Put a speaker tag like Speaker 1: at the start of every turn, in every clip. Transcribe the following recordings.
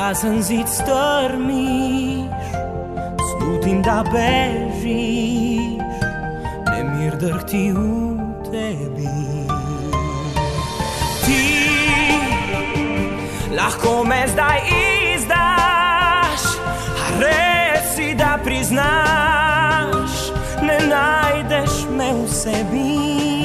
Speaker 1: prazan zid strmiš, slutim da bežiš, nemir drhti u tebi. Ti lahko me zdaj izdaš, a reci da priznaš, ne najdeš me v sebi.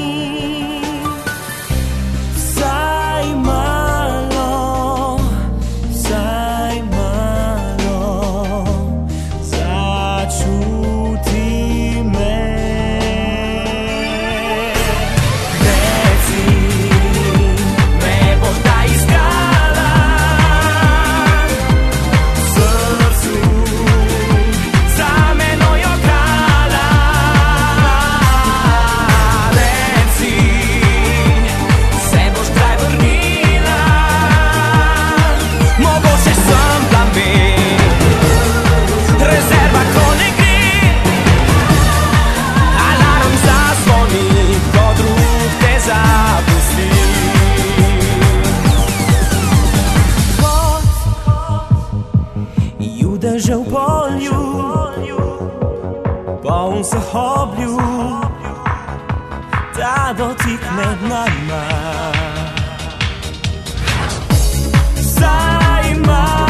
Speaker 1: Vsaj malo, vsaj malo, začuti me. Reci, me boš da iskala v srcu, za menoj okrala. Reci, se boš kraj vrnila, mogoče sem plamen, rezerva ko ne gre, alarm zazvoni, ko drug te zapusti. Kot judeže v polju, poln vseh obljub, ta dotik med nama. Vsaj malo